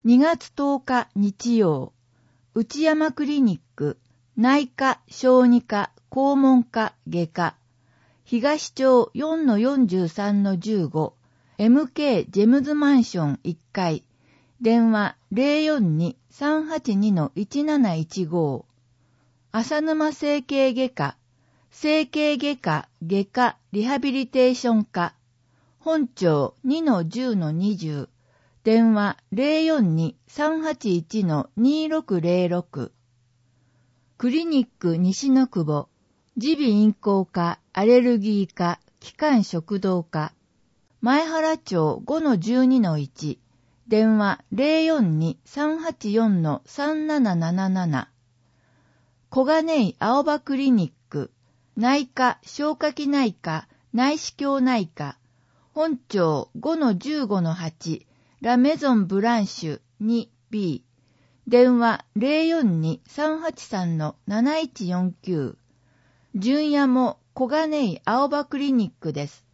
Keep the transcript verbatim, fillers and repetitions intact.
にがつとおか日曜、内山クリニック、内科、小児科、肛門科、外科、東町 よんのよんじゅうさんのじゅうご、エムケー ジェムズマンションいっかい、電話 ゼロよんに さんはちに いちなないちご、浅沼整形外科、整形外科、外科、リハビリテーション科、本町 にのじゅうのにじゅう、電話 ゼロよんに さんはちいち にろくゼロろく、クリニック西の久保、耳鼻咽喉科、アレルギー科、気管食道科、前原町 ごのじゅうにのいち、電話 ゼロよんに さんはちよん さんなななななな、小金井青葉クリニック、内科、消化器内科、内視鏡内科、本町 ごのじゅうごのはち、ラメゾンブランシュ にビー、電話 ゼロよんに さんはちさん なないちよんきゅう、純也も小金井青葉クリニックです。